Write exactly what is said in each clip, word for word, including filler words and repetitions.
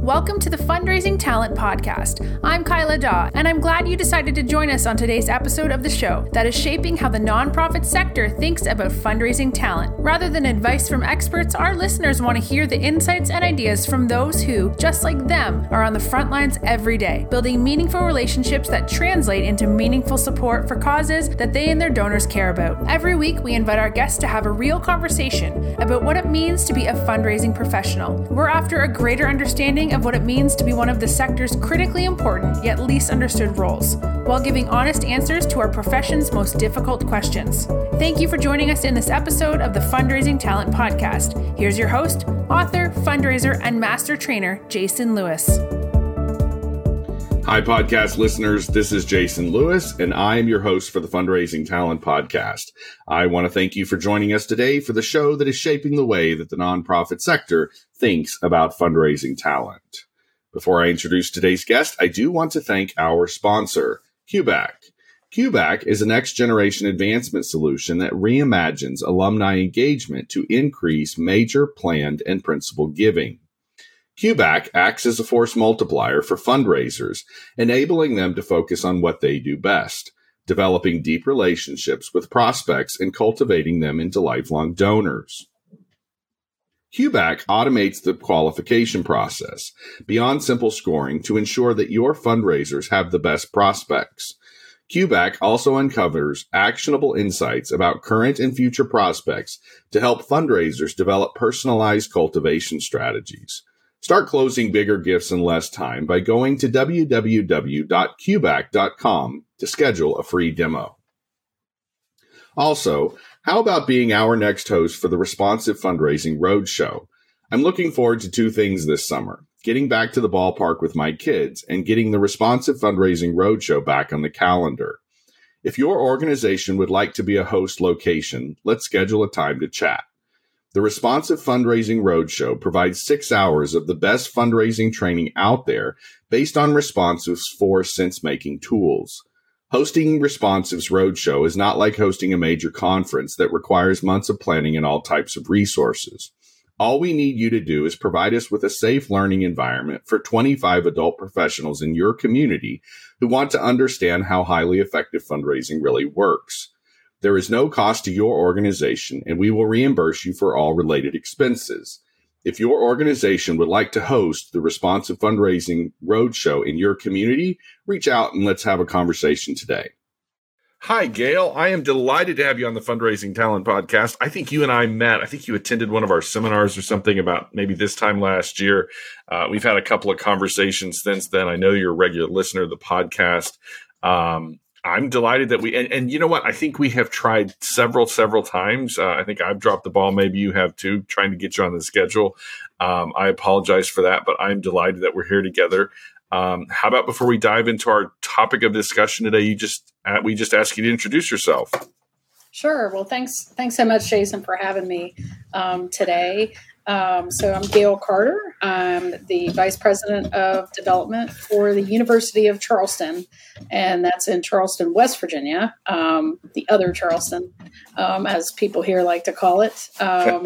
Welcome to the Fundraising Talent Podcast. I'm Kyla Daw, and I'm glad you decided to join us on today's episode of the show that is shaping how the nonprofit sector thinks about fundraising talent. Rather than advice from experts, our listeners want to hear the insights and ideas from those who, just like them, are on the front lines every day, building meaningful relationships that translate into meaningful support for causes that they and their donors care about. Every week, we invite our guests to have a real conversation about what it means to be a fundraising professional. We're after a greater understanding of what it means to be one of the sector's critically important yet least understood roles, while giving honest answers to our profession's most difficult questions. Thank you for joining us in this episode of the Fundraising Talent Podcast. Here's your host, author, fundraiser, and master trainer, Jason Lewis. Hi, podcast listeners. This is Jason Lewis, and I am your host for the Fundraising Talent Podcast. I want to thank you for joining us today for the show that is shaping the way that the nonprofit sector thinks about fundraising talent. Before I introduce today's guest, I do want to thank our sponsor, QBAC. QBAC is a next-generation advancement solution that reimagines alumni engagement to increase major planned and principal giving. QBAC acts as a force multiplier for fundraisers, enabling them to focus on what they do best, developing deep relationships with prospects and cultivating them into lifelong donors. QBAC automates the qualification process beyond simple scoring to ensure that your fundraisers have the best prospects. QBAC also uncovers actionable insights about current and future prospects to help fundraisers develop personalized cultivation strategies. Start closing bigger gifts in less time by going to w w w dot q bac dot com to schedule a free demo. Also, how about being our next host for the Responsive Fundraising Roadshow? I'm looking forward to two things this summer, getting back to the ballpark with my kids and getting the Responsive Fundraising Roadshow back on the calendar. If your organization would like to be a host location, let's schedule a time to chat. The Responsive Fundraising Roadshow provides six hours of the best fundraising training out there based on Responsive's four sense-making tools. Hosting Responsive's Roadshow is not like hosting a major conference that requires months of planning and all types of resources. All we need you to do is provide us with a safe learning environment for twenty-five adult professionals in your community who want to understand how highly effective fundraising really works. There is no cost to your organization, and we will reimburse you for all related expenses. If your organization would like to host the Responsive Fundraising Roadshow in your community, reach out and let's have a conversation today. Hi, Gail. I am delighted to have you on the Fundraising Talent Podcast. I think you and I met. I think you attended one of our seminars or something about maybe this time last year. Uh, we've had a couple of conversations since then. I know you're a regular listener of the podcast. Um, I'm delighted that we, and, and you know what? I think we have tried several, several times. Uh, I think I've dropped the ball. Maybe you have too, trying to get you on the schedule. Um, I apologize for that, but I'm delighted that we're here together. Um, how about before we dive into our topic of discussion today, you just, uh, we just ask you to introduce yourself. Sure. Well, thanks. Thanks so much, Jason, for having me um, today. Um, so I'm Gail Carter. I'm the Vice President of Development for the University of Charleston, and that's in Charleston, West Virginia, um, the other Charleston, um, as people here like to call it. Um,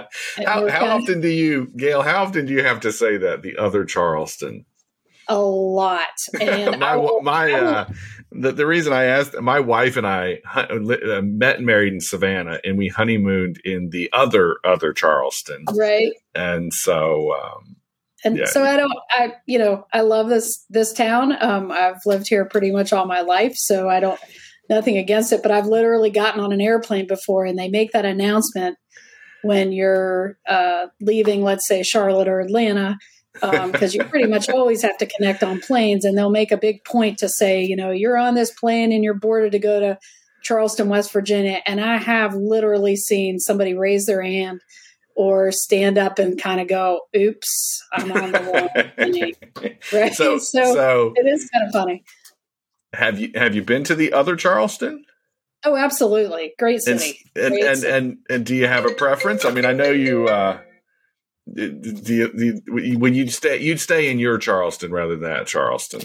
how how often do you, Gail, how often do you have to say that, the other Charleston? A lot. And my, will, my uh, the, the reason I asked, my wife and I uh, met and married in Savannah, and we honeymooned in the other other Charleston, right? And so, um, and yeah. so I don't, I you know, I love this this town. Um, I've lived here pretty much all my life, so I don't nothing against it. But I've literally gotten on an airplane before, and they make that announcement when you're uh, leaving, let's say Charlotte or Atlanta. Because um, you pretty much always have to connect on planes, and they'll make a big point to say, you know, you're on this plane and you're boarded to go to Charleston, West Virginia. And I have literally seen somebody raise their hand or stand up and kind of go, oops, I'm on the wrong plane. Right? So, so, so it is kind of funny. Have you have you been to the other Charleston? Oh, absolutely. Great city. And Great and, city. and, and and do you have a preference? I mean, I know you uh The, the, the, when you'd stay, you'd stay in your Charleston rather than at Charleston.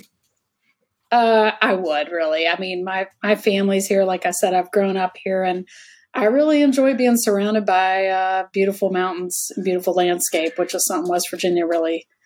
Uh, I would really. I mean, my my family's here. Like I said, I've grown up here, and I really enjoy being surrounded by uh, beautiful mountains, and beautiful landscape, which is something West Virginia really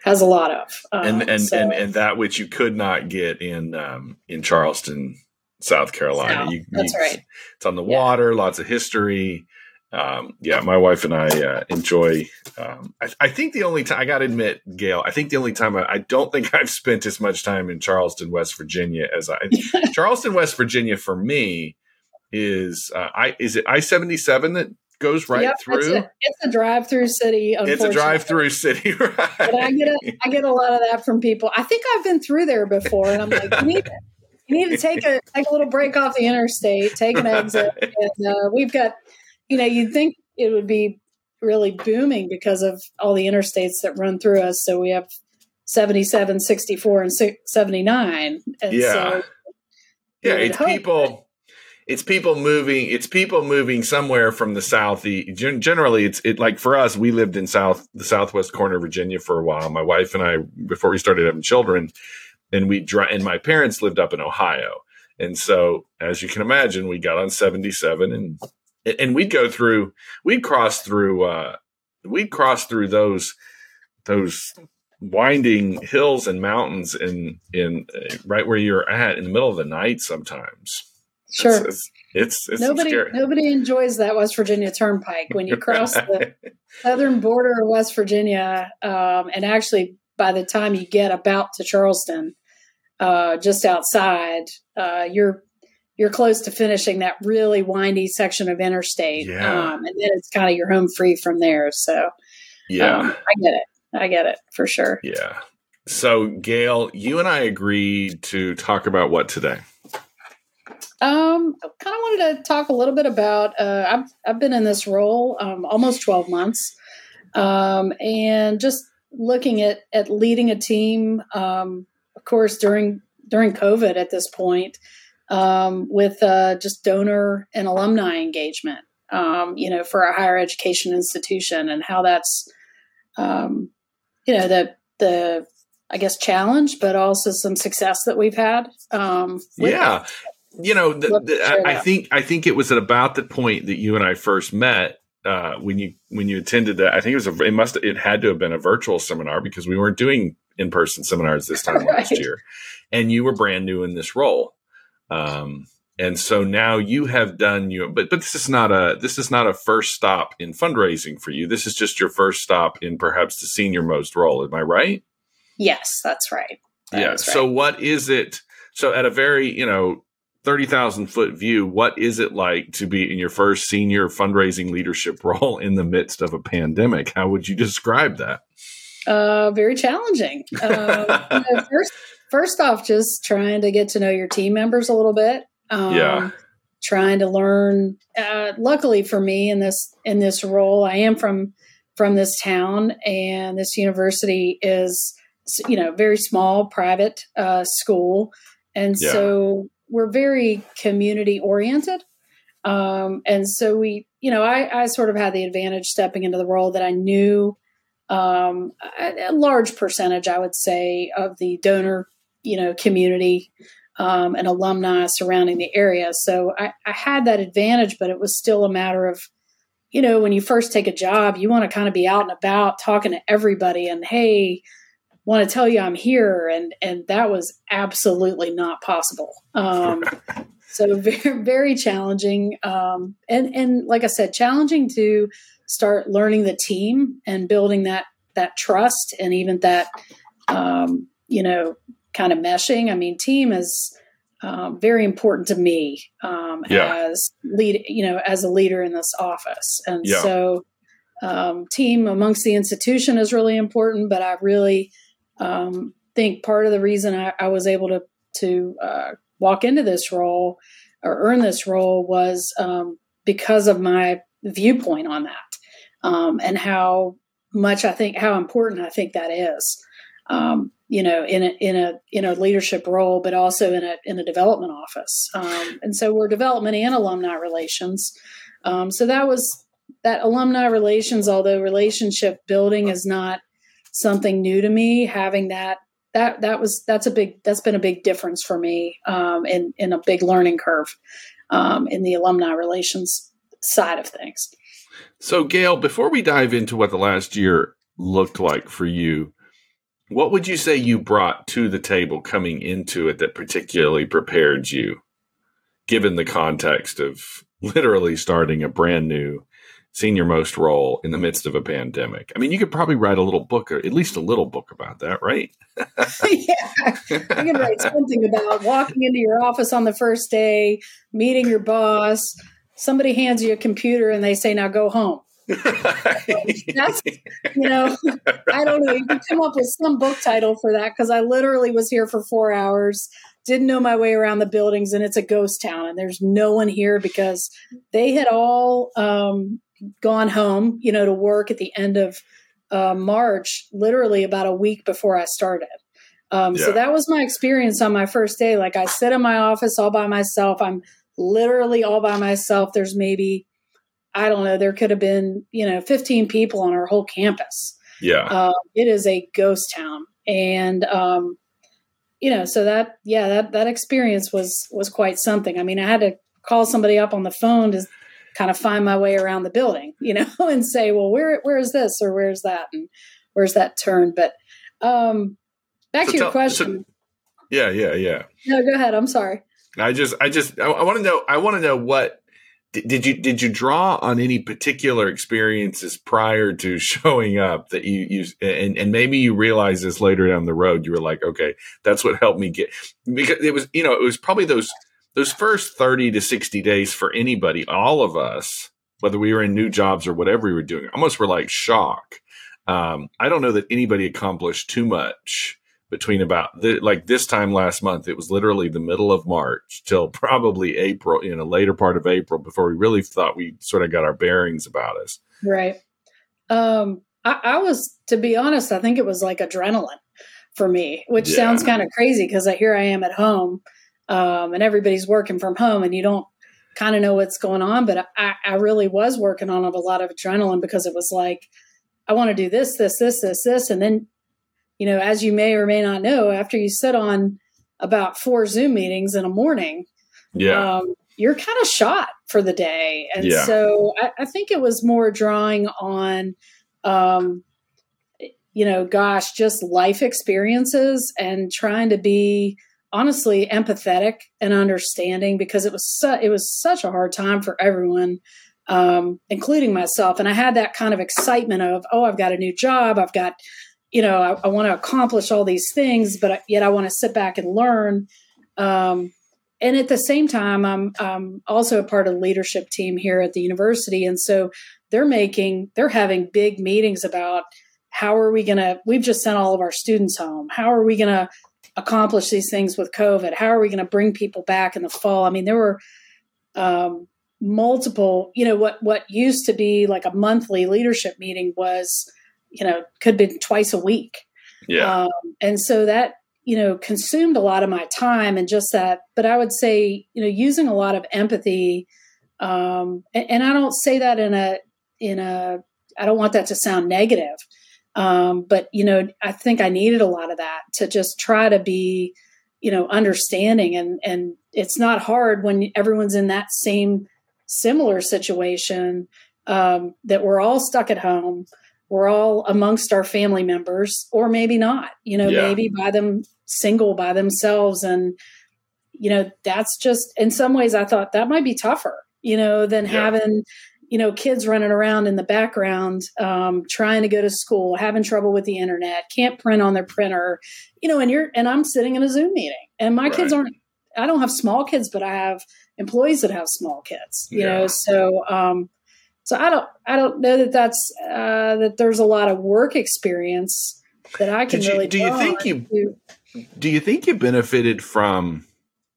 has a lot of. Um, and and, so, and and that which you could not get in um, in Charleston, South Carolina. South, You, that's you, right. It's on the Yeah. water, lots of history. Um, yeah, my wife and I uh, enjoy. Um, I, I think the only time I got to admit, Gail, I think the only time I, I don't think I've spent as much time in Charleston, West Virginia as I. Charleston, West Virginia, for me is uh, I is it I seventy-seven that goes right yep, through. It's a, it's a drive-through city. It's a drive-through city, right? But I get a, I get a lot of that from people. I think I've been through there before, and I'm like, you need, you need to take a take a little break off the interstate, take an exit, and uh, we've got. You know, you'd think it would be really booming because of all the interstates that run through us. So we have seventy-seven, sixty-four, and seventy-nine. And yeah. So yeah, it's people it's people moving it's people moving somewhere from the south. Generally it's it like for us, we lived in south the southwest corner of Virginia for a while. My wife and I, before we started having children, and we dri- and my parents lived up in Ohio. And so as you can imagine, we got on seventy-seven and And we'd go through, we'd cross through, uh, we'd cross through those, those winding hills and mountains in, in uh, right where you're at in the middle of the night sometimes. Sure. It's, it's, it's nobody, scary. nobody enjoys that West Virginia Turnpike when you cross the southern border of West Virginia. Um, and actually by the time you get about to Charleston, uh, just outside, uh, you're, you're close to finishing that really windy section of interstate. Yeah. Um, and then it's kind of your home free from there. So yeah, um, I get it. I get it for sure. Yeah. So Gail, you and I agreed to talk about what today? Um, I kind of wanted to talk a little bit about, uh, I've, I've been in this role, um, almost twelve months. Um, and just looking at, at leading a team, um, of course, during, during COVID at this point, um, with uh, just donor and alumni engagement, um, you know, for a higher education institution, and how that's, um, you know, the, the, I guess, challenge, but also some success that we've had. Um, yeah. That. You know, the, the, I, I think, I think it was at about the point that you and I first met, uh, when you, when you attended that. I think it was a, it must, it had to have been a virtual seminar because we weren't doing in-person seminars this time Right. last year, and you were brand new in this role. Um, and so now you have done you, but, but this is not a, this is not a first stop in fundraising for you. This is just your first stop in perhaps the senior most role. Am I right? Yes, that's right. That yeah. right. So what is it? So at a very, you know, thirty thousand foot view, what is it like to be in your first senior fundraising leadership role in the midst of a pandemic? How would you describe that? Uh, very challenging. Uh, you know, first, First off, just trying to get to know your team members a little bit. Um, yeah. Trying to learn. Uh, luckily for me in this in this role, I am from from this town, and this university is, you know, very small private uh, school, and yeah. so we're very community oriented. Um, and so we, you know, I, I sort of had the advantage stepping into the role that I knew um, a, a large percentage, I would say, of the donor, you know, community um, and alumni surrounding the area. So I, I had that advantage, but it was still a matter of, you know, when you first take a job, you want to kind of be out and about talking to everybody and, hey, want to tell you I'm here. And, and that was absolutely not possible. Um, so very, very challenging. Um, and, and like I said, challenging to start learning the team and building that, that trust and even that, um, you know, kind of meshing. I mean, team is um, very important to me um, yeah. as lead, you know, as a leader in this office. And yeah. so um, team amongst the institution is really important, but I really um, think part of the reason I, I was able to, to uh, walk into this role or earn this role was um, because of my viewpoint on that um, and how much I think, how important I think that is. Um, you know, in a, in a, in a leadership role, but also in a, in a development office. Um, and so we're development and alumni relations. Um, so that was that alumni relations, although relationship building is not something new to me, having that, that, that was, that's a big, that's been a big difference for me, um, in, in a big learning curve, um, in the alumni relations side of things. So Gail, before we dive into what the last year looked like for you, What would you say you brought to the table coming into it that particularly prepared you, given the context of literally starting a brand new senior most role in the midst of a pandemic? I mean, you could probably write a little book, or at least a little book about that, right? Yeah, you can write something about walking into your office on the first day, meeting your boss. Somebody hands you a computer and they say, now go home. That's, you know, I don't know. You can come up with some book title for that, because I literally was here for four hours, didn't know my way around the buildings, and it's a ghost town and there's no one here because they had all um, gone home, you know, to work at the end of uh, March, literally about a week before I started. Um, yeah. So that was my experience on my first day. Like, I sit in my office all by myself. I'm literally all by myself. There's maybe, I don't know, there could have been, you know, fifteen people on our whole campus. Yeah. Uh, it is a ghost town. And, um, you know, so that, yeah, that, that experience was, was quite something. I mean, I had to call somebody up on the phone to kind of find my way around the building, you know, and say, well, where, where is this or where's that? And where's that turn? But, um, back so to your tell, question. So, yeah, yeah, yeah. No, go ahead. I'm sorry. I just, I just, I, I want to know, I want to know what, did, did you, did you draw on any particular experiences prior to showing up that you, you, and, and maybe you realize this later down the road, you were like, okay, that's what helped me get, because it was, you know, it was probably those, those first thirty to sixty days for anybody, all of us, whether we were in new jobs or whatever we were doing, almost were like shock. Um, I don't know that anybody accomplished too much between about the, like this time last month. It was literally the middle of March till probably April, you know, later part of April, before we really thought we sort of got our bearings about us. Right. Um, I, I was, to be honest, I think it was like adrenaline for me, which yeah. sounds kind of crazy because here I am at home, um, and everybody's working from home and you don't kind of know what's going on. But I, I really was working on a lot of adrenaline because it was like, I want to do this, this, this, this, this. And then, you know, as you may or may not know, after you sit on about four Zoom meetings in a morning, yeah, um, you're kind of shot for the day. And yeah. so I, I think it was more drawing on, um, you know, gosh, just life experiences and trying to be honestly empathetic and understanding, because it was su- it was such a hard time for everyone, um, including myself. And I had that kind of excitement of, oh, I've got a new job. I've got, you know, I, I want to accomplish all these things, but yet I want to sit back and learn. Um, and at the same time, I'm, I'm also a part of the leadership team here at the university. And so they're making, they're having big meetings about how are we going to, we've just sent all of our students home. How are we going to accomplish these things with COVID? How are we going to bring people back in the fall? I mean, there were um, multiple, you know, what, what used to be like a monthly leadership meeting was, you know, could be twice a week. Yeah. Um, and so that, you know, consumed a lot of my time and just that, but I would say, you know, using a lot of empathy. Um, and, and I don't say that in a, in a, I don't want that to sound negative. Um, but, you know, I think I needed a lot of that to just try to be, you know, understanding. And, and it's not hard when everyone's in that same similar situation, um, that we're all stuck at home. We're all amongst our family members, or maybe not, you know, yeah. maybe by them single by themselves. And, you know, that's just, in some ways I thought that might be tougher, you know, than yeah. having, you know, kids running around in the background, um, trying to go to school, having trouble with the internet, can't print on their printer, you know, and you're, and I'm sitting in a Zoom meeting and my right. kids aren't, I don't have small kids, but I have employees that have small kids, you yeah. know, so, um, So I don't, I don't know that that's, uh, that there's a lot of work experience that I can you, really do you think you, to. do you think you benefited from,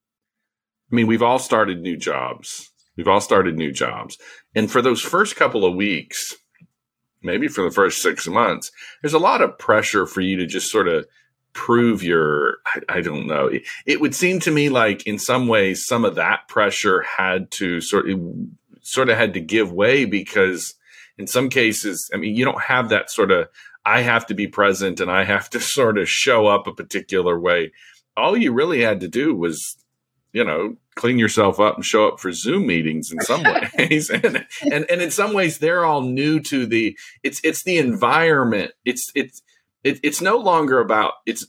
I mean, we've all started new jobs. We've all started new jobs. And for those first couple of weeks, maybe for the first six months, there's a lot of pressure for you to just sort of prove your, I, I don't know. It, it would seem to me like in some ways, some of that pressure had to sort of, sort of had to give way, because in some cases, I mean, you don't have that sort of, I have to be present and I have to sort of show up a particular way. All you really had to do was, you know, clean yourself up and show up for Zoom meetings in some ways. and, and, and in some ways they're all new to the, it's, it's the environment. It's, it's, it, it's no longer about it's,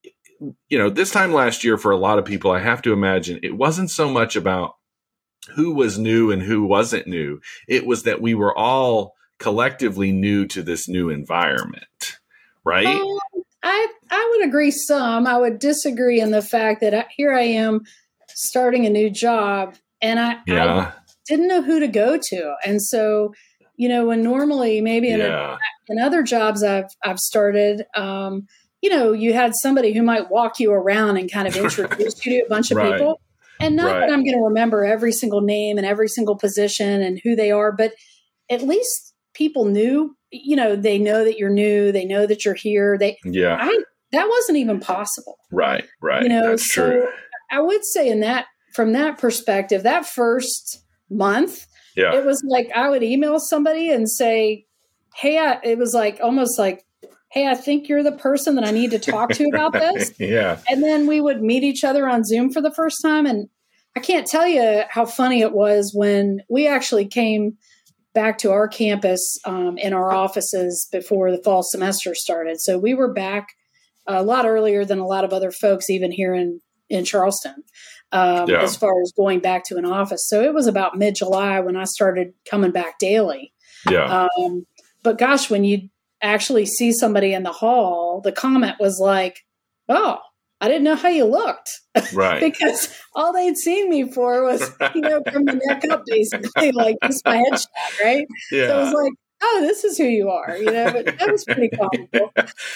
you know, this time last year for a lot of people, I have to imagine it wasn't so much about who was new and who wasn't new. It was that we were all collectively new to this new environment, right? Um, I I would agree some. I would disagree in the fact that I, here I am starting a new job, and I, yeah. I didn't know who to go to. And so, you know, when normally maybe in, yeah. a, in other jobs I've I've started, um, you know, you had somebody who might walk you around and kind of introduce you to a bunch of right. people. And not right. that I'm going to remember every single name and every single position and who they are, but at least people knew, you know, they know that you're new. They know that you're here. They, yeah, I, that wasn't even possible. Right. Right. You know, That's so true. I would say in that, from that perspective, that first month, yeah. it was like, I would email somebody and say, hey, I, it was like, almost like, hey, I think you're the person that I need to talk to about this. yeah. And then we would meet each other on Zoom for the first time. And I can't tell you how funny it was when we actually came back to our campus um, in our offices before the fall semester started. So we were back a lot earlier than a lot of other folks, even here in, in Charleston, um, yeah. as far as going back to an office. So it was about mid-July when I started coming back daily. Yeah. Um, but gosh, when you actually see somebody in the hall, the comment was like, oh, I didn't know how you looked. Right. Because all they'd seen me for was, you know, from the neck up, basically, like just my headshot, right? Yeah. So it was like, oh, this is who you are, you know, but that was pretty comical.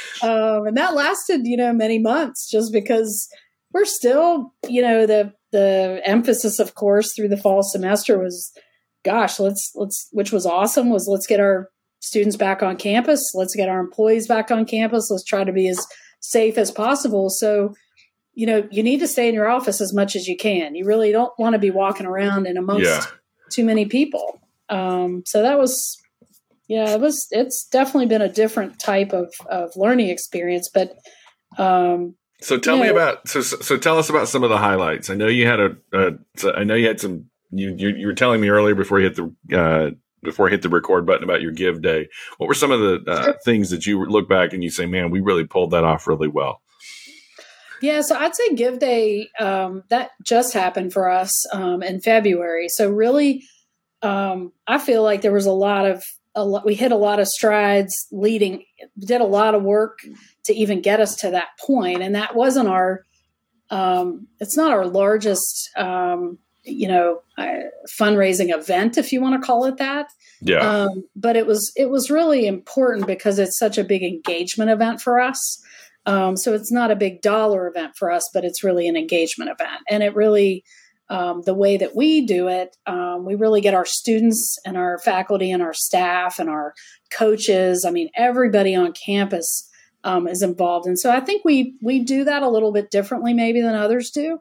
Um, and that lasted, you know, many months just because we're still, you know, the, the emphasis, of course, through the fall semester was, gosh, let's, let's, which was awesome, was let's get our students back on campus. Let's get our employees back on campus. Let's try to be as safe as possible. So, you know, you need to stay in your office as much as you can. You really don't want to be walking around in amongst yeah. too many people. Um, so that was, yeah, it was, it's definitely been a different type of, of learning experience, but, um, so tell you me know, about, so, so tell us about some of the highlights. I know you had a, uh, so I know you had some, you, you, you were telling me earlier before you hit the, uh, before I hit the record button about your give day. What were some of the uh, things that you look back and you say, man, we really pulled that off really well? Yeah, so I'd say give day, um, that just happened for us um, in February. So really, um, I feel like there was a lot of, a lot, we hit a lot of strides leading, did a lot of work to even get us to that point. And that wasn't our, um, it's not our largest, um, you know, uh, fundraising event, if you want to call it that. Yeah. Um, but it was, it was really important because it's such a big engagement event for us. Um, so it's not a big dollar event for us, but it's really an engagement event. And it really, um, the way that we do it, um, we really get our students and our faculty and our staff and our coaches. I mean, everybody on campus um, is involved. And so I think we, we do that a little bit differently maybe than others do.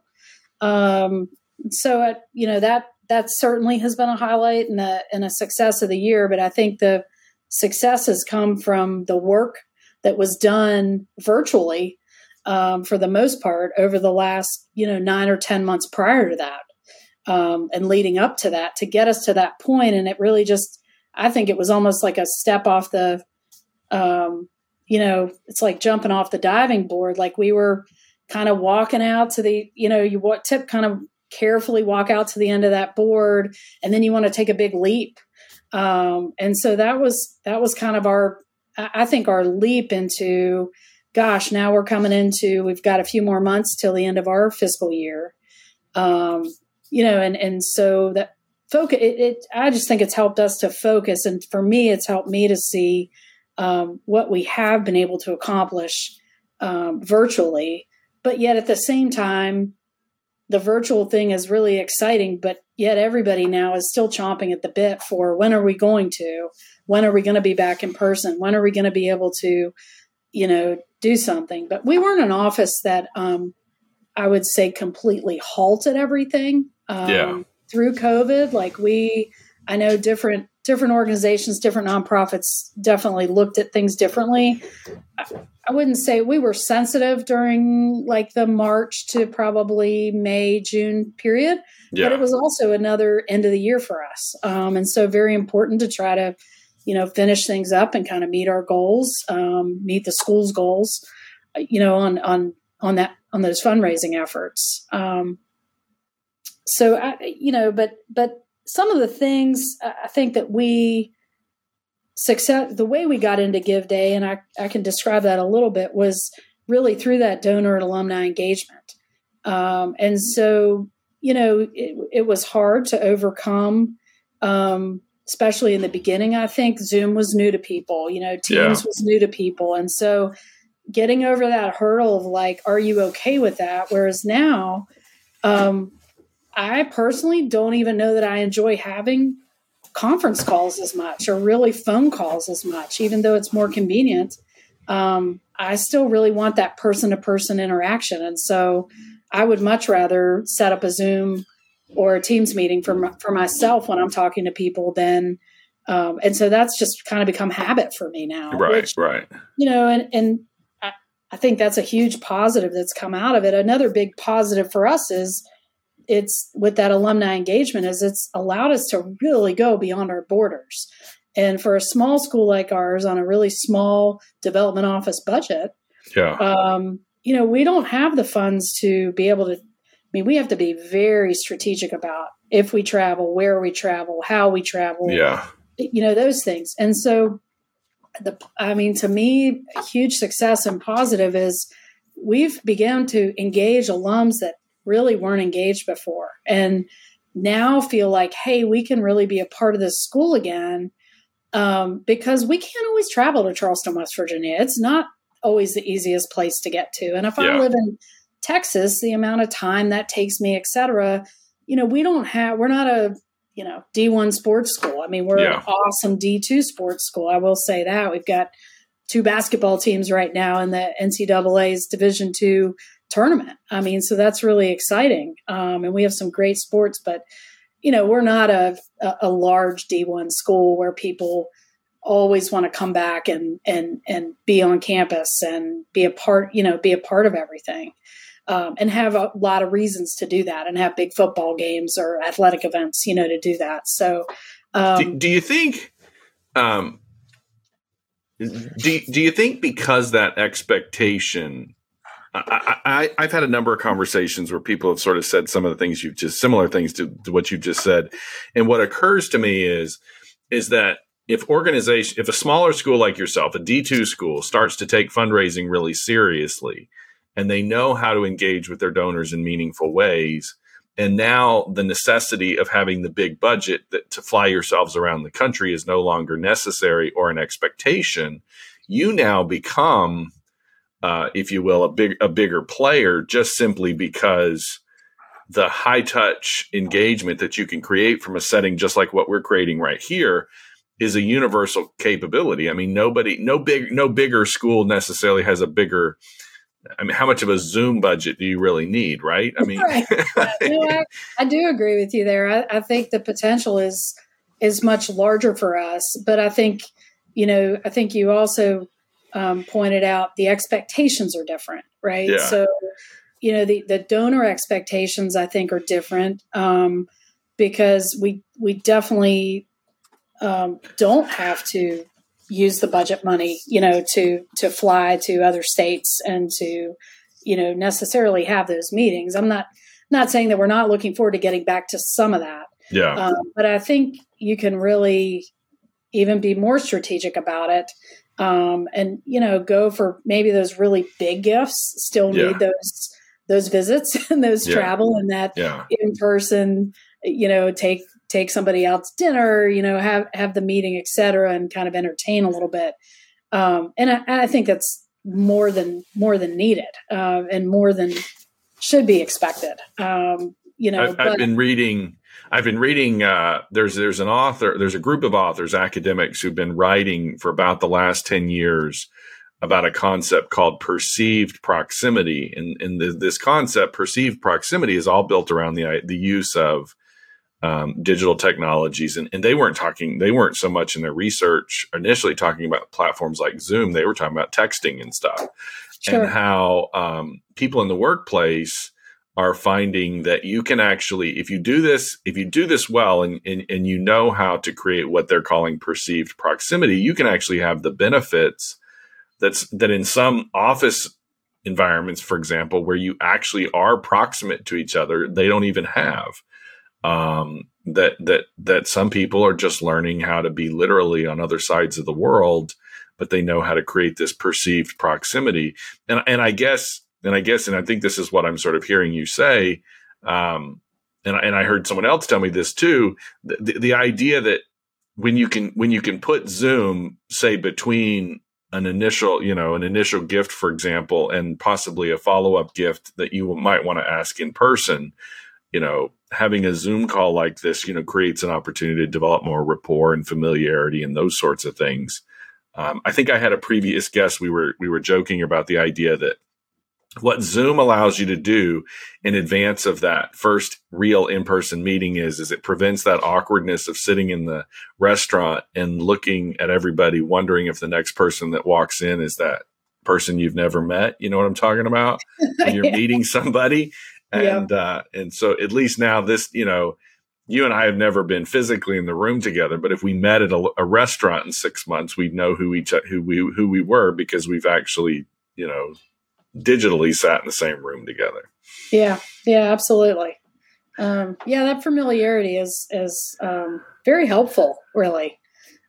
Um, So, uh, you know, that that certainly has been a highlight and a, and a success of the year. But I think the success has come from the work that was done virtually um, for the most part over the last, you know, nine or ten months prior to that um, and leading up to that to get us to that point. And it really just, I think it was almost like a step off the, um, you know, it's like jumping off the diving board. Like we were kind of walking out to the, you know, you what tip kind of carefully walk out to the end of that board, and then you want to take a big leap. Um, and so that was, that was kind of our, I think our leap into, gosh, now we're coming into, we've got a few more months till the end of our fiscal year. Um, you know, and, and so that focus, it, it, I just think it's helped us to focus. And for me, it's helped me to see um, what we have been able to accomplish um, virtually, but yet at the same time, the virtual thing is really exciting, but yet everybody now is still chomping at the bit for when are we going to, when are we going to be back in person? When are we going to be able to, you know, do something? But we weren't an office that um, I would say completely halted everything um, yeah. through COVID. Like we, I know different, different organizations, different nonprofits definitely looked at things differently. I, I wouldn't say we were sensitive during like the March to probably May, June period, yeah. but it was also another end of the year for us. Um, and so very important to try to you know, finish things up and kind of meet our goals, um, meet the school's goals, you know, on, on, on that, on those fundraising efforts. Um, so, I, you know, but, but some of the things I think that we success, the way we got into Give Day, and I, I can describe that a little bit, was really through that donor and alumni engagement. Um, and so, you know, it, it was hard to overcome, um, especially in the beginning. I think Zoom was new to people, you know, Teams yeah. was new to people. And so getting over that hurdle of like, are you okay with that? Whereas now, um, I personally don't even know that I enjoy having conference calls as much, or really phone calls as much, even though it's more convenient. Um, I still really want that person to person interaction. And so I would much rather set up a Zoom or a Teams meeting for, for myself when I'm talking to people than, um, and so that's just kind of become habit for me now. Right. Which, right. You know, and, and I, I think that's a huge positive that's come out of it. Another big positive for us is it's with that alumni engagement is it's allowed us to really go beyond our borders. And for a small school like ours on a really small development office budget, yeah. um, you know, we don't have the funds to be able to, I mean, we have to be very strategic about if we travel, where we travel, how we travel, yeah. you know, those things. And so, the, I mean, to me, a huge success and positive is we've begun to engage alums that really weren't engaged before and now feel like, hey, we can really be a part of this school again, um, because we can't always travel to Charleston, West Virginia. It's not always the easiest place to get to. And if yeah. I live in Texas, the amount of time that takes me, et cetera, you know, we don't have, we're not a, you know, D one sports school. I mean, we're yeah. an awesome D two sports school. I will say that. We've got two basketball teams right now in the N C double A's Division two tournament. I mean, so that's really exciting. Um, and we have some great sports, but, you know, we're not a, a, a large D one school where people always want to come back and, and, and be on campus and be a part, you know, be a part of everything. Um, and have a lot of reasons to do that and have big football games or athletic events, you know, to do that. So, um, do, do you think, um, do, do you think because that expectation, I, I, I've had a number of conversations where people have sort of said some of the things you've just similar things to, to what you've just said. And what occurs to me is, is that if organization, if a smaller school like yourself, a D two school starts to take fundraising really seriously, and they know how to engage with their donors in meaningful ways, and now the necessity of having the big budget that to fly yourselves around the country is no longer necessary or an expectation, you now become, uh, if you will, a big a bigger player just simply because the high touch engagement that you can create from a setting just like what we're creating right here is a universal capability. I mean, nobody, no big, no bigger school necessarily has a bigger. I mean, how much of a Zoom budget do you really need, right? I mean, right. no, I, I do agree with you there. I, I think the potential is is much larger for us, but I think, you know, I think you also um, pointed out the expectations are different, right? Yeah. So, you know, the the donor expectations I think are different um, because we we definitely um, don't have to use the budget money, you know, to, to fly to other states and to, you know, necessarily have those meetings. I'm not, not saying that we're not looking forward to getting back to some of that. Yeah. Um, but I think you can really even be more strategic about it. Um, and, you know, go for maybe those really big gifts, still yeah. need those, those visits and those yeah. travel and that yeah. in person, you know, take, take somebody out to dinner, you know, have, have the meeting, et cetera, and kind of entertain a little bit. Um, and I, I think that's more than, more than needed, uh, and more than should be expected. Um, you know, I've, but, I've been reading, I've been reading, uh, there's, there's an author, there's a group of authors, academics who've been writing for about the last ten years about a concept called perceived proximity. And, and the, this concept, perceived proximity, is all built around the, the use of Um, digital technologies. And, and they weren't talking, they weren't so much in their research initially talking about platforms like Zoom. They were talking about texting and stuff. Sure. And how um, people in the workplace are finding that you can actually, if you do this, if you do this well and, and, and you know how to create what they're calling perceived proximity, you can actually have the benefits that's that in some office environments, for example, where you actually are proximate to each other, they don't even have. Um, that that that some people are just learning how to be literally on other sides of the world, but they know how to create this perceived proximity. And and I guess and I guess and I think this is what I'm sort of hearing you say. Um, and and I heard someone else tell me this too. The, the, the idea that when you can when you can put Zoom, say, between an initial, you know, an initial gift, for example, and possibly a follow-up gift that you might want to ask in person, you know, having a Zoom call like this, you know, creates an opportunity to develop more rapport and familiarity and those sorts of things. Um, I think I had a previous guest. We were we were joking about the idea that what Zoom allows you to do in advance of that first real in-person meeting is, is it prevents that awkwardness of sitting in the restaurant and looking at everybody, wondering if the next person that walks in is that person you've never met. You know what I'm talking about? When you're yeah. meeting somebody. And, yeah. uh, and so at least now this, you know, you and I have never been physically in the room together, but if we met at a, a restaurant in six months, we'd know who each, who we, who we were because we've actually, you know, digitally sat in the same room together. Yeah. Yeah, absolutely. Um, yeah, that familiarity is, is, um, very helpful, really.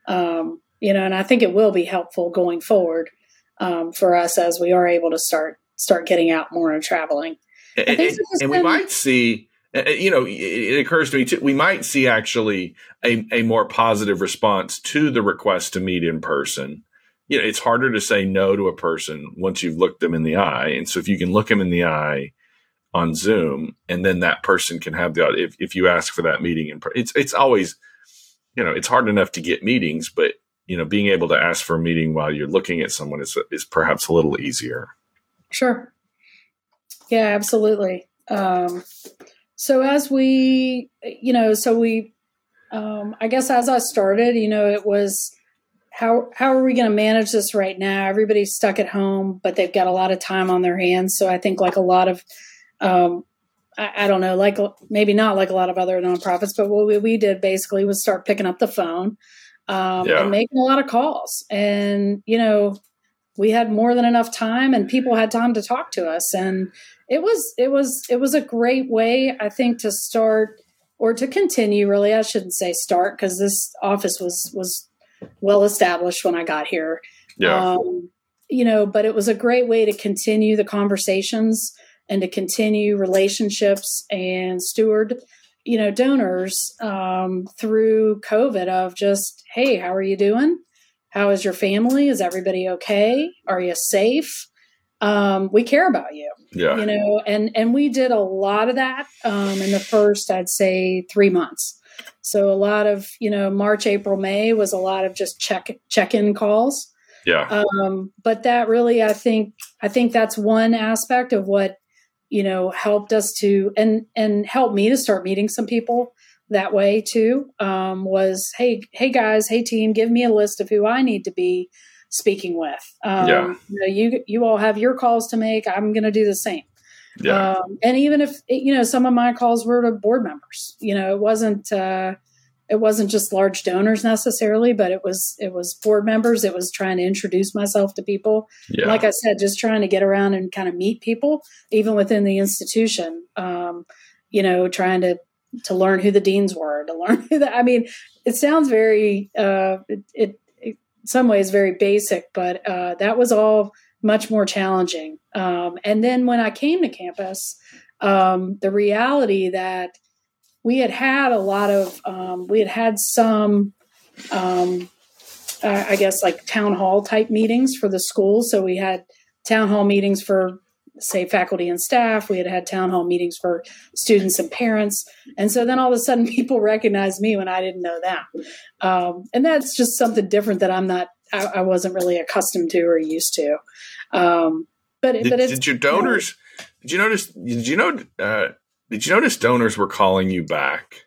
Um, you know, and I think it will be helpful going forward, um, for us as we are able to start, start getting out more and traveling. And, and, and we might see, you know, it occurs to me too, we might see actually a, a more positive response to the request to meet in person. You know, it's harder to say no to a person once you've looked them in the eye. And so if you can look them in the eye on Zoom, and then that person can have the, if, if you ask for that meeting, in it's, it's always, you know, it's hard enough to get meetings, but, you know, being able to ask for a meeting while you're looking at someone is, is perhaps a little easier. Sure. Yeah, absolutely. Um, so as we, you know, so we, um, I guess as I started, you know, it was, how, how are we going to manage this right now? Everybody's stuck at home, but they've got a lot of time on their hands. So I think like a lot of, um, I, I don't know, like maybe not like a lot of other nonprofits, but what we, we did basically was start picking up the phone, um, yeah. and making a lot of calls. And, you know, we had more than enough time and people had time to talk to us. And it was, it was, it was a great way, I think, to start or to continue, really. I shouldn't say start, because this office was, was well established when I got here. Yeah. Um, you know, but it was a great way to continue the conversations and to continue relationships and steward, you know, donors, um, through COVID of just, hey, how are you doing? How is your family? Is everybody okay? Are you safe? Um, we care about you, yeah. you know, and, and we did a lot of that, um, in the first, I'd say three months. So a lot of, you know, March, April, May was a lot of just check, check-in calls. Yeah. Um, but that really, I think, I think that's one aspect of what, you know, helped us to, and, and helped me to start meeting some people that way too, um, was, Hey, Hey guys, Hey team, give me a list of who I need to be speaking with. Um, yeah. you know, you, you all have your calls to make. I'm going to do the same. Yeah. Um, and even if, you know, some of my calls were to board members, you know, it wasn't, uh, it wasn't just large donors necessarily, but it was, it was board members. It was trying to introduce myself to people. Yeah. Like I said, just trying to get around and kind of meet people, even within the institution, um, you know, trying to, to learn who the deans were, to learn who the, I mean, it sounds very, uh, it, it, it in some ways very basic, but, uh, that was all much more challenging. Um, and then when I came to campus, um, the reality that we had had a lot of, um, we had had some, um, uh, I guess like town hall type meetings for the school. So we had town hall meetings for, say, faculty and staff. We had had town hall meetings for students and parents. And so then all of a sudden people recognized me when I didn't know them. Um, and that's just something different that I'm not, I, I wasn't really accustomed to or used to. Um, but, did, but it's, did your donors, you know, did you notice, did you know, uh, did you notice donors were calling you back?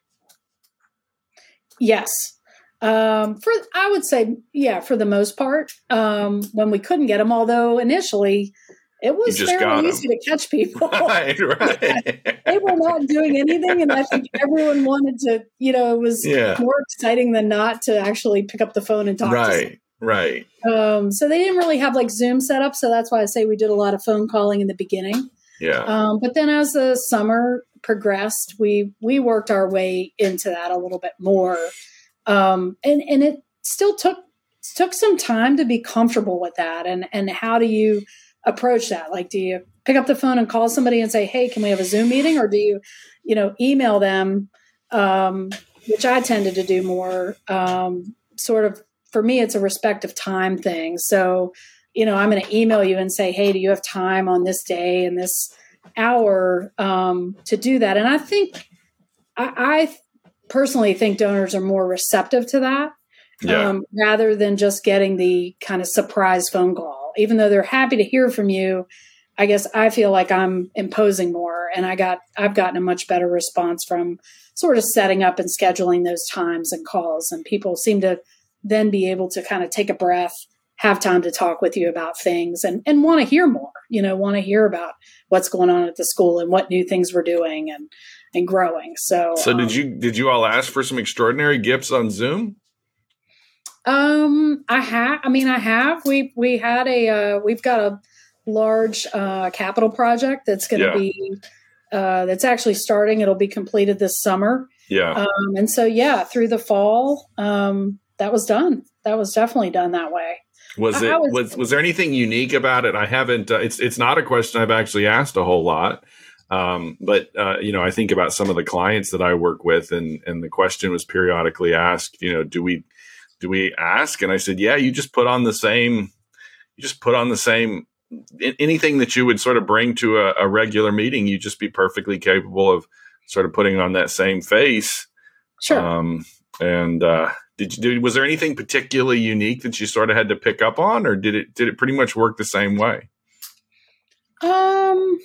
Yes. Um, for, I would say, yeah, for the most part, um, when we couldn't get them, although initially it was fairly easy to catch people. Right, right. They were not doing anything. And I think everyone wanted to, you know, it was yeah. more exciting than not to actually pick up the phone and talk right, to someone. Right, um, so they didn't really have like Zoom set up. So that's why I say we did a lot of phone calling in the beginning. Yeah. Um, but then as the summer progressed, we we worked our way into that a little bit more. Um, and, and it still took took some time to be comfortable with that. And, and how do you approach that? Like, do you pick up the phone and call somebody and say, hey, can we have a Zoom meeting? Or do you, you know, email them, um, which I tended to do more, um, sort of, for me, it's a respect of time thing. So, you know, I'm going to email you and say, hey, do you have time on this day and this hour um, to do that? And I think, I, I personally think donors are more receptive to that yeah. um, rather than just getting the kind of surprise phone call. Even though they're happy to hear from you, I guess I feel like I'm imposing more, and I got, I've gotten a much better response from sort of setting up and scheduling those times and calls. And people seem to then be able to kind of take a breath, have time to talk with you about things, and, and want to hear more, you know, want to hear about what's going on at the school and what new things we're doing and, and growing. So, so um, did you, did you all ask for some extraordinary gifts on Zoom? Um, I have, I mean, I have, we, we had a, uh, we've got a large, uh, capital project that's going to yeah. be, uh, that's actually starting. It'll be completed this summer. Yeah. Um, and so, yeah, through the fall, um, that was done. That was definitely done that way. Was I, it, I was, was, was there anything unique about it? I haven't, uh, it's, it's not a question I've actually asked a whole lot. Um, but, uh, you know, I think about some of the clients that I work with, and, and the question was periodically asked, you know, do we, do we ask? And I said, yeah, you just put on the same, you just put on the same, anything that you would sort of bring to a, a regular meeting, you just be perfectly capable of sort of putting on that same face. Sure. Um, and, uh, did you, did, was there anything particularly unique that you sort of had to pick up on, or did it, did it pretty much work the same way? Um,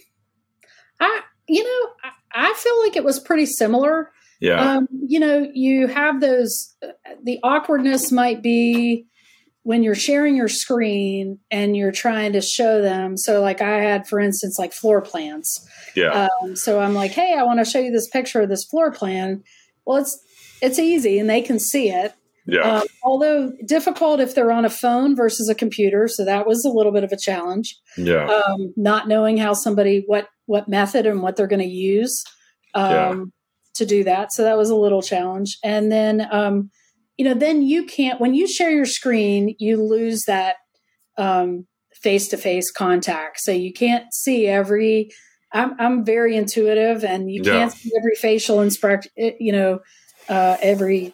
I, you know, I, I feel like it was pretty similar. Yeah. Um, you know, you have those, uh, the awkwardness might be when you're sharing your screen and you're trying to show them. So like I had, for instance, like floor plans. Yeah. Um, so I'm like, hey, I want to show you this picture of this floor plan. Well, it's, it's easy and they can see it. Yeah. Um, although difficult if they're on a phone versus a computer. So that was a little bit of a challenge. Yeah. Um, not knowing how somebody, what, what method and what they're going to use um, yeah. to do that. So that was a little challenge. And then, um, you know, then you can't, when you share your screen, you lose that um, face-to-face contact. So you can't see every, I'm, I'm very intuitive, and you can't yeah. see every facial inspect, you know, uh, every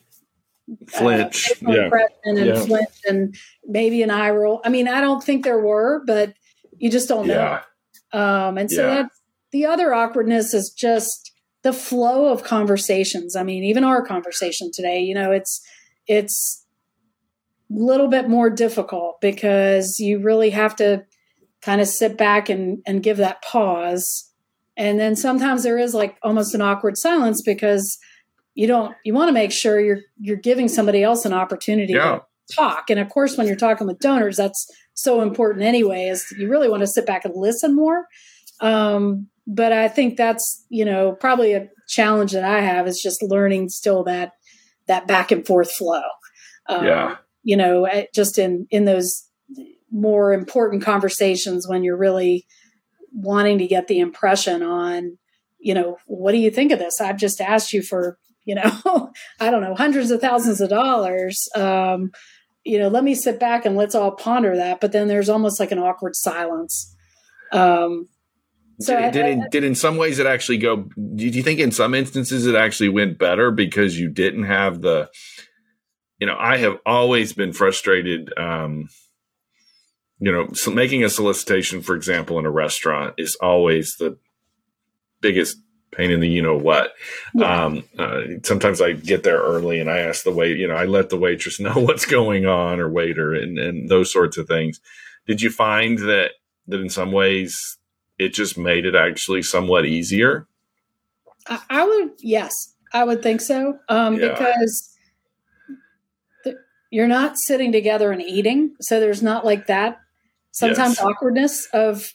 flinch, uh, yeah. and yeah. flinch and maybe an eye roll. I mean, I don't think there were, but you just don't know. Yeah. Um, and so yeah. that's, the other awkwardness is just the flow of conversations. I mean, even our conversation today, you know, it's, it's a little bit more difficult because you really have to kind of sit back and, and give that pause. And then sometimes there is like almost an awkward silence because you don't, you want to make sure you're, you're giving somebody else an opportunity yeah. to talk. And of course, when you're talking with donors, that's so important anyway, is you really want to sit back and listen more. Um, but I think that's, you know, probably a challenge that I have is just learning still that, that back and forth flow. Um, yeah. You know, just in, in those more important conversations when you're really wanting to get the impression on, you know, what do you think of this? I've just asked you for, you know, I don't know, hundreds of thousands of dollars. Um, you know, let me sit back and let's all ponder that. But then there's almost like an awkward silence. Um, so did, I, did, I, it, did in some ways it actually go, did you think in some instances it actually went better because you didn't have the, you know, I have always been frustrated, um, you know, so making a solicitation, for example, in a restaurant is always the biggest pain in the you know what. Yeah. Um, uh, sometimes I get there early and I ask the wait, you know, I let the waitress know what's going on, or waiter, and, and those sorts of things. Did you find that that in some ways it just made it actually somewhat easier? I, I would, yes, I would think so. Um, Yeah. because th- you're not sitting together and eating. So there's not like that sometimes Yes. awkwardness of,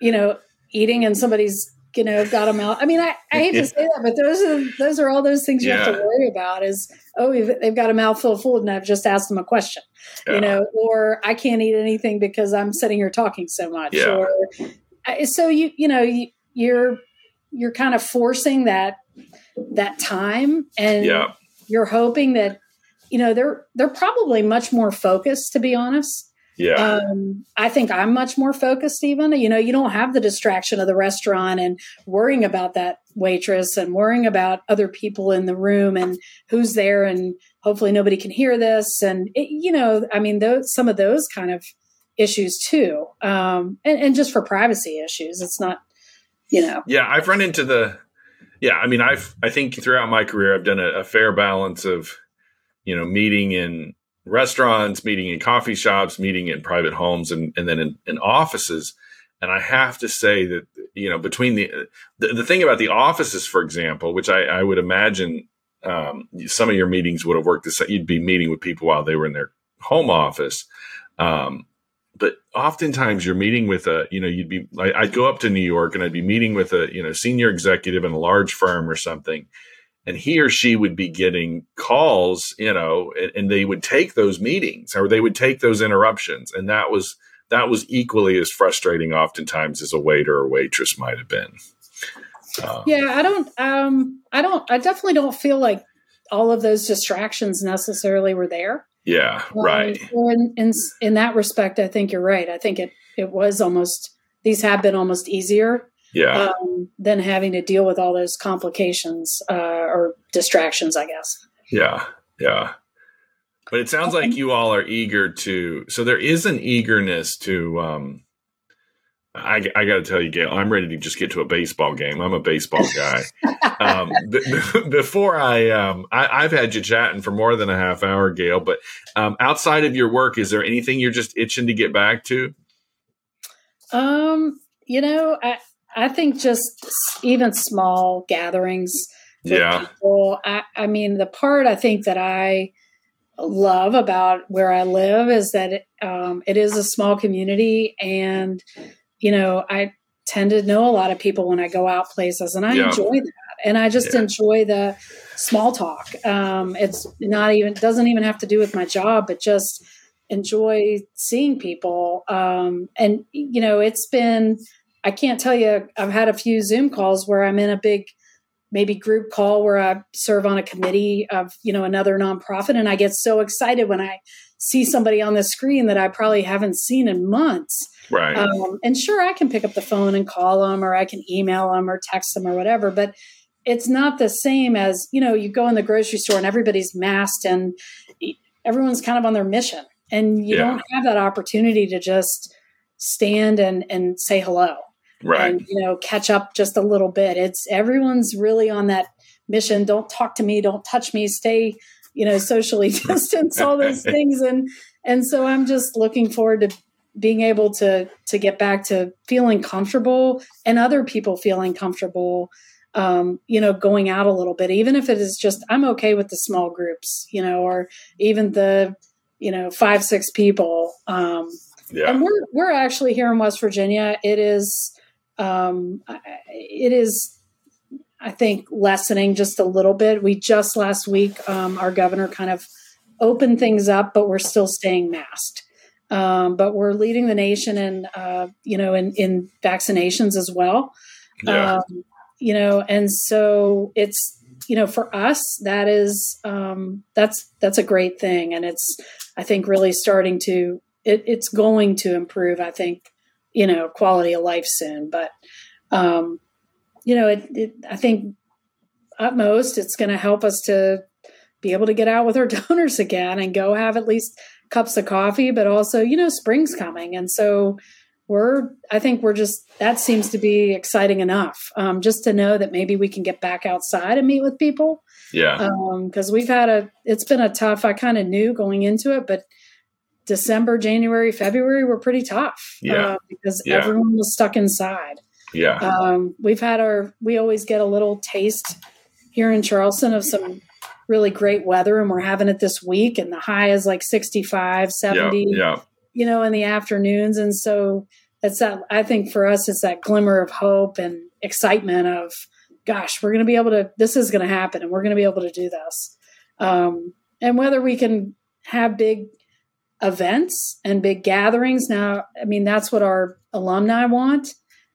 you know, eating and somebody's, you know, got them out. I mean, I, I hate to say that, but those are, those are all those things you yeah. have to worry about is, oh, they've got a mouthful of food and I've just asked them a question, yeah. you know, or I can't eat anything because I'm sitting here talking so much. Yeah. Or so you, you know, you, you're, you're kind of forcing that, that time and yeah. you're hoping that, you know, they're, they're probably much more focused, to be honest. Yeah. Um, I think I'm much more focused even, you know, you don't have the distraction of the restaurant and worrying about that waitress and worrying about other people in the room and who's there and hopefully nobody can hear this. And, it, you know, I mean, those, some of those kind of issues too. Um, and, and just for privacy issues, it's not, you know. Yeah. I've run into the, yeah. I mean, I've, I think throughout my career, I've done a, a fair balance of, you know, meeting in restaurants, meeting in coffee shops, meeting in private homes, and, and then in, in offices. And I have to say that, you know, between the, the, the thing about the offices, for example, which I, I would imagine um, some of your meetings would have worked this, you'd be meeting with people while they were in their home office. Um, but oftentimes you're meeting with a, you know, you'd be, I'd go up to New York and I'd be meeting with a, you know, senior executive in a large firm or something. And he or she would be getting calls, you know, and, and they would take those meetings or they would take those interruptions. And that was that was equally as frustrating oftentimes as a waiter or waitress might have been. Um, yeah, I don't, um, I don't, I definitely don't feel like all of those distractions necessarily were there. Yeah, right. Um, so in, in in that respect, I think you're right. I think it it was almost, these have been almost easier. Yeah. Um, than having to deal with all those complications uh, or distractions, I guess. Yeah. Yeah. But it sounds like you all are eager to, so there is an eagerness to, um, I, I got to tell you, Gail, I'm ready to just get to a baseball game. I'm a baseball guy. um, b- b- before I, um, I, I've had you chatting for more than a half hour, Gail, but um, outside of your work, is there anything you're just itching to get back to? Um, you know, I, I think just even small gatherings with yeah. people. I, I mean, the part I think that I love about where I live is that it, um, it is a small community, and you know, I tend to know a lot of people when I go out places, and I yeah. enjoy that. And I just yeah. enjoy the small talk. Um, it's not even doesn't even have to do with my job, but just enjoy seeing people. Um, and you know, it's been. I can't tell you, I've had a few Zoom calls where I'm in a big, maybe group call where I serve on a committee of, you know, another nonprofit. And I get so excited when I see somebody on the screen that I probably haven't seen in months. Right. Um, and sure, I can pick up the phone and call them, or I can email them or text them or whatever, but it's not the same as, you know, you go in the grocery store and everybody's masked and everyone's kind of on their mission, and you yeah. don't have that opportunity to just stand and, and say hello. Right. And, you know, catch up just a little bit. It's everyone's really on that mission. Don't talk to me. Don't touch me. Stay, you know, socially distance, all those things. And, and so I'm just looking forward to being able to, to get back to feeling comfortable and other people feeling comfortable, um, you know, going out a little bit, even if it is just, I'm okay with the small groups, you know, or even the, you know, five, six people. Um, yeah. And we're, we're actually here in West Virginia. It is, Um, it is, I think, lessening just a little bit. We just last week, um, our governor kind of opened things up, but we're still staying masked. Um, but we're leading the nation in, uh, you know, in, in vaccinations as well. Yeah. Um, you know, and so it's, you know, for us, that is, um, that's, that's a great thing. And it's, I think, really starting to, it, it's going to improve, I think, you know, quality of life soon. But, um, you know, it, it, I think at most it's going to help us to be able to get out with our donors again and go have at least cups of coffee, but also, you know, spring's coming. And so we're, I think we're just, that seems to be exciting enough, um, just to know that maybe we can get back outside and meet with people. Yeah. Um, cause we've had a, it's been a tough, I kind of knew going into it, but December, January, February were pretty tough yeah. uh, because yeah. everyone was stuck inside. Yeah. Um, we've had our, we always get a little taste here in Charleston of some really great weather, and we're having it this week, and the high is like sixty-five, seventy, yeah. Yeah. you know, in the afternoons. And so it's that, I think for us, it's that glimmer of hope and excitement of, gosh, we're going to be able to, this is going to happen and we're going to be able to do this. Um, and whether we can have big events and big gatherings now, I mean, that's what our alumni want.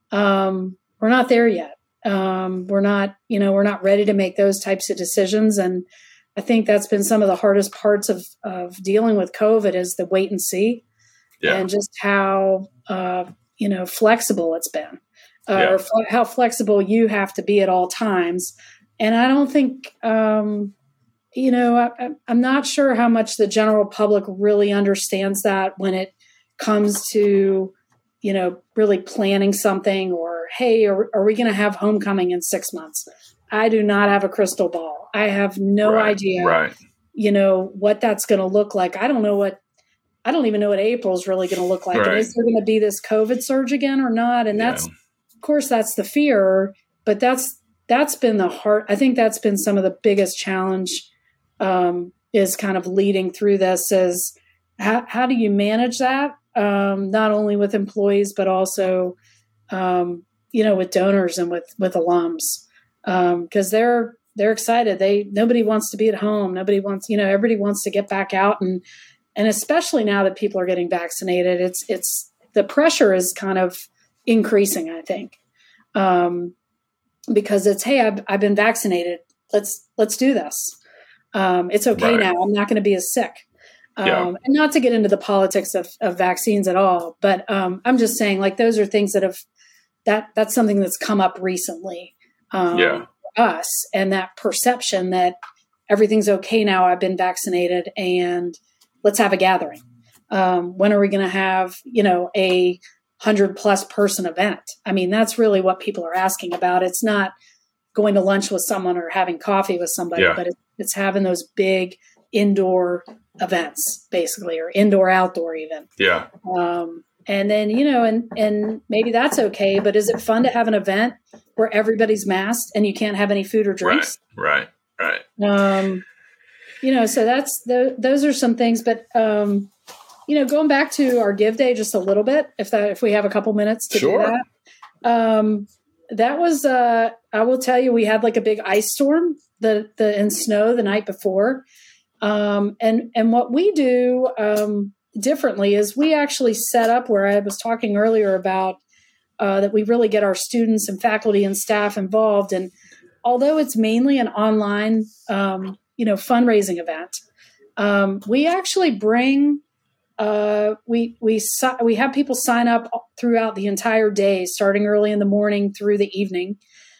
Um, we're not there yet. Um, we're not, you know, we're not ready to make those types of decisions. And I think that's been some of the hardest parts of, of dealing with COVID is the wait and see yeah. and just how, uh, you know, flexible it's been, uh, yeah. or fl- how flexible you have to be at all times. And I don't think, um, you know, I, I'm not sure how much the general public really understands that when it comes to, you know, really planning something or, hey, are, are we going to have homecoming in six months? I do not have a crystal ball. I have no right, idea, right. you know, what that's going to look like. I don't know what, I don't even know what April is really going to look like. Right. And is there going to be this COVID surge again or not? And that's, yeah. of course, that's the fear, but that's, that's been the heart. I think that's been some of the biggest challenge um, is kind of leading through this is how, how do you manage that? Um, not only with employees, but also, um, you know, with donors and with, with alums. Um, cause they're, they're excited. They, nobody wants to be at home. Nobody wants, you know, everybody wants to get back out. And, and especially now that people are getting vaccinated, it's, it's, the pressure is kind of increasing, I think. Um, because it's, hey, I've, I've been vaccinated. Let's, let's do this. Um, it's okay right. now. I'm not going to be as sick. Um, yeah. And not to get into the politics of, of vaccines at all, but um, I'm just saying like, those are things that have, that that's something that's come up recently. Um, yeah. for us and that perception that everything's okay now. I've been vaccinated and let's have a gathering. Um, when are we going to have, you know, a hundred plus person event? I mean, that's really what people are asking about. It's not going to lunch with someone or having coffee with somebody, yeah. but it, it's having those big indoor events basically, or indoor outdoor even. Yeah. Um, And then, you know, and, and maybe that's okay, but is it fun to have an event where everybody's masked and you can't have any food or drinks? Right, right, right. Um, you know, so that's, the, those are some things, but, um, you know, going back to our Give Day just a little bit, if that, if we have a couple minutes to sure. do that. Um, that was, uh, I will tell you, we had like a big ice storm the, the, and snow the night before. Um, and, and what we do, um, differently is we actually set up where I was talking earlier about uh, that we really get our students and faculty and staff involved. And although it's mainly an online, um, you know, fundraising event, um, we actually bring, uh, we, we, we have people sign up throughout the entire day, starting early in the morning through the evening.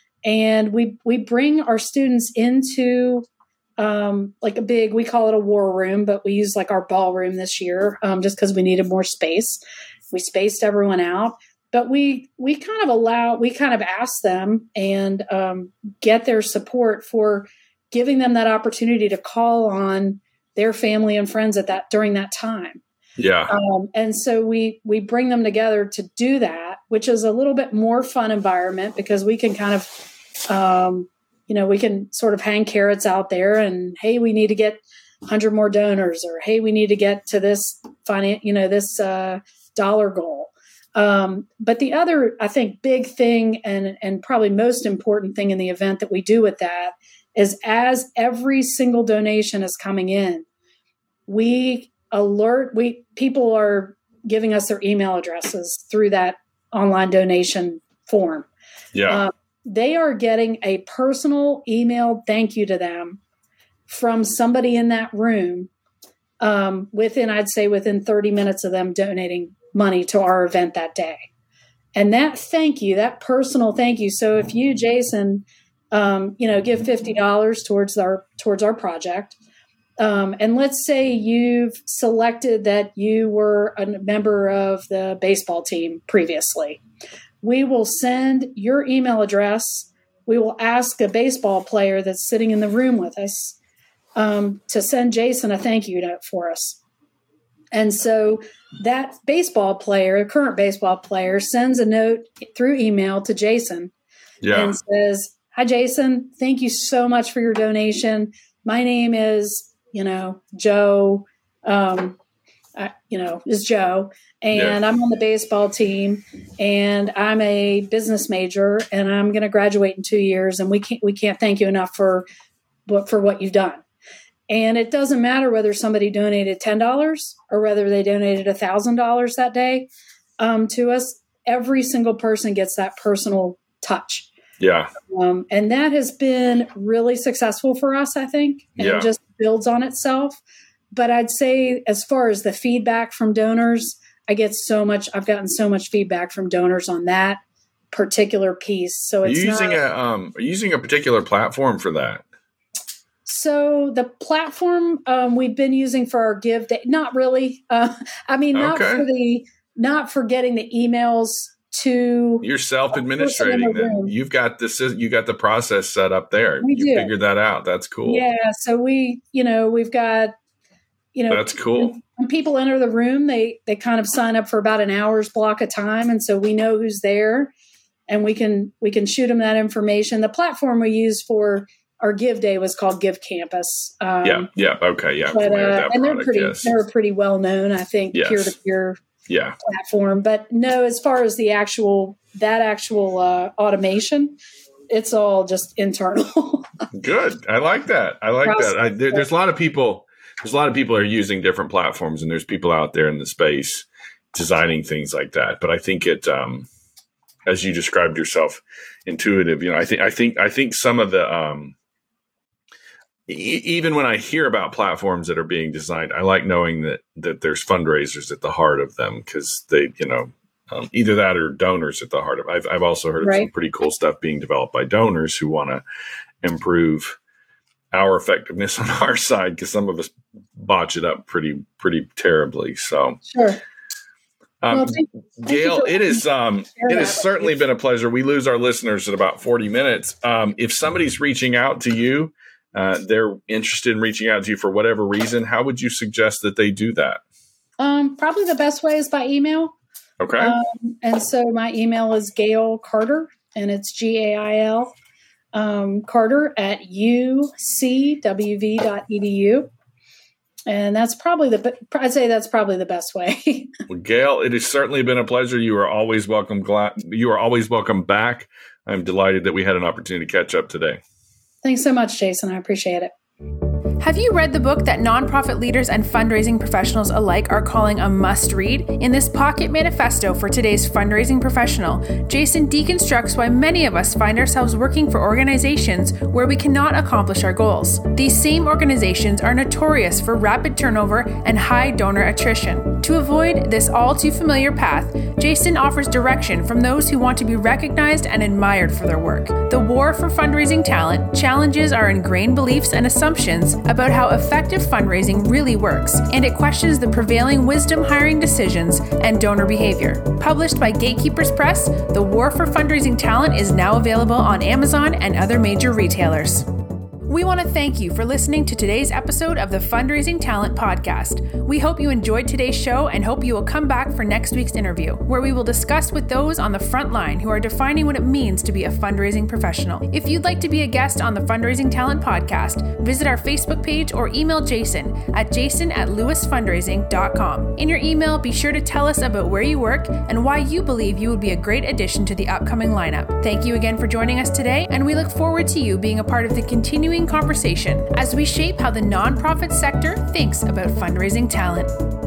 And we, we bring our students into Um, like a big, we call it a war room, but we use like our ballroom this year, um, just because we needed more space. We spaced everyone out, but we, we kind of allow, we kind of ask them and um, get their support for giving them that opportunity to call on their family and friends at that, during that time. Yeah. Um, and so we, we bring them together to do that, which is a little bit more fun environment because we can kind of, um, you know, we can sort of hang carrots out there and, hey, we need to get one hundred more donors, or, hey, we need to get to this finance, you know, this uh, dollar goal. Um, but the other, I think, big thing and, and probably most important thing in the event that we do with that is as every single donation is coming in, we alert, we people are giving us their email addresses through that online donation form. Yeah. Uh, they are getting a personal email thank you to them from somebody in that room um, within, I'd say, within thirty minutes of them donating money to our event that day. And that thank you, that personal thank you. So if you, Jason, um, you know, give fifty dollars towards our, towards our project, um, and let's say you've selected that you were a member of the baseball team previously, we will send your email address. We will ask a baseball player that's sitting in the room with us um, to send Jason a thank you note for us. And so that baseball player, a current baseball player, sends a note through email to Jason yeah. and says, "Hi, Jason. Thank you so much for your donation. My name is, you know, Joe. Um, I, you know, is Joe, and Yeah. I'm on the baseball team, and I'm a business major, and I'm going to graduate in two years, and we can't we can't thank you enough for what for what you've done. And it doesn't matter whether somebody donated ten dollars or whether they donated one thousand dollars that day um, to us. Every single person gets that personal touch. Yeah. Um, and that has been really successful for us, I think, and Yeah. it just builds on itself. But I'd say as far as the feedback from donors, I get so much, I've gotten so much feedback from donors on that particular piece. So Are it's you using not, a um are you using a particular platform for that? so the platform um, we've been using for our Give Day, not really. Uh, I mean, not Okay. for the, not for getting the emails to You're self-administrating in the then. room. You've got this you got the process set up there. We you do. figured that out. That's cool. Yeah. So we, you know, we've got, you know, That's cool. when people enter the room, they they kind of sign up for about an hour's block of time, and so we know who's there, and we can we can shoot them that information. The platform we use for our Give Day was called Give Campus. Um, Yeah, yeah, okay, yeah. but, familiar with uh, that and they're product, pretty yes. they're pretty well known, I think, Yes. peer to peer Yeah. platform. But no, as far as the actual that actual uh, automation, it's all just internal. Good. I like that. I like Process. that. I, there, there's a lot of people. There's a lot of people who are using different platforms, and there's people out there in the space designing things like that. But I think it, um, as you described yourself, intuitive. You know, I think I think I think some of the um, e- even when I hear about platforms that are being designed, I like knowing that that there's fundraisers at the heart of them because they, you know. Um, either that or donors at the heart of it. I've, I've also heard of Right. some pretty cool stuff being developed by donors who want to improve our effectiveness on our side because some of us botch it up pretty pretty terribly. So, Sure. um, Well, thank- thank you Gail, for it is um, share it has that. certainly been a pleasure. We lose our listeners at about forty minutes. Um, if somebody's reaching out to you, uh, they're interested in reaching out to you for whatever reason, how would you suggest that they do that? Um, probably the best way is by email. Okay. Um, and so my email is Gail Carter, and it's G A I L um, Carter at u c w v dot e d u. And that's probably the, be- I'd say that's probably the best way. Well, Gail, it has certainly been a pleasure. You are always welcome. Glad you are always welcome back. I'm delighted that we had an opportunity to catch up today. Thanks so much, Jason. I appreciate it. Have you read the book that nonprofit leaders and fundraising professionals alike are calling a must-read? In this pocket manifesto for today's fundraising professional, Jason deconstructs why many of us find ourselves working for organizations where we cannot accomplish our goals. These same organizations are notorious for rapid turnover and high donor attrition. To avoid this all-too-familiar path, Jason offers direction from those who want to be recognized and admired for their work. The war for fundraising talent challenges our ingrained beliefs and assumptions about how effective fundraising really works, and it questions the prevailing wisdom hiring decisions and donor behavior. Published by Gatekeepers Press, The War for Fundraising Talent is now available on Amazon and other major retailers. We want to thank you for listening to today's episode of the Fundraising Talent Podcast. We hope you enjoyed today's show and hope you will come back for next week's interview, where we will discuss with those on the front line who are defining what it means to be a fundraising professional. If you'd like to be a guest on the Fundraising Talent Podcast, visit our Facebook page or email Jason at jason at lewis fundraising dot com. In your email, be sure to tell us about where you work and why you believe you would be a great addition to the upcoming lineup. Thank you again for joining us today, and we look forward to you being a part of the continuing conversation as we shape how the nonprofit sector thinks about fundraising talent.